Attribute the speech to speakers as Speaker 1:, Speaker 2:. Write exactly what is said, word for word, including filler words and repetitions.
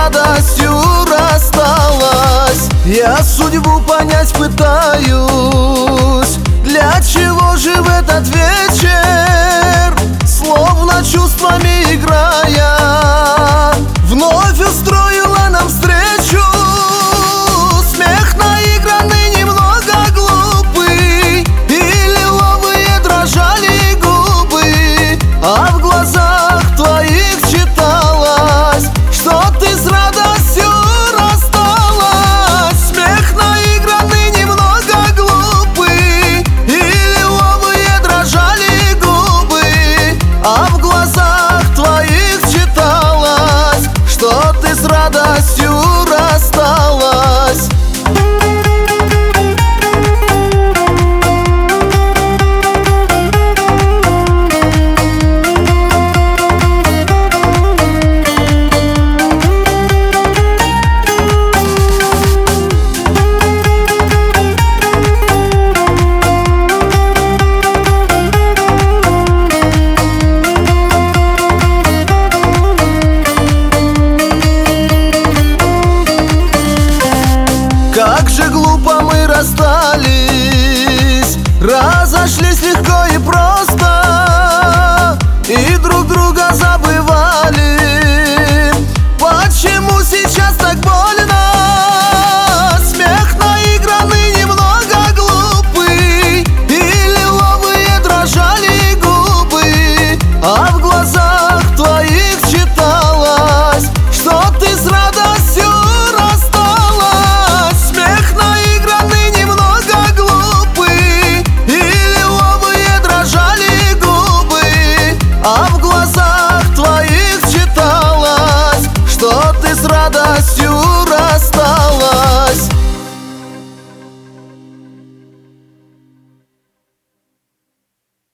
Speaker 1: радостью рассталась. Я судьбу понять пытаюсь, для чего же в этот вечер, словно чувствами играя, вновь устроила нам встречу. Смех наигранный, немного глупый, и лиловые дрожали губы, а в глазах твоих читалось, что ты с радостью рассталась. Смех наигранный, немного глупый, и лиловые дрожали губы, а в глазах твоих читалось, что ты с радостью рассталась. Как же глупо мы расстались, разошлись легко и просто.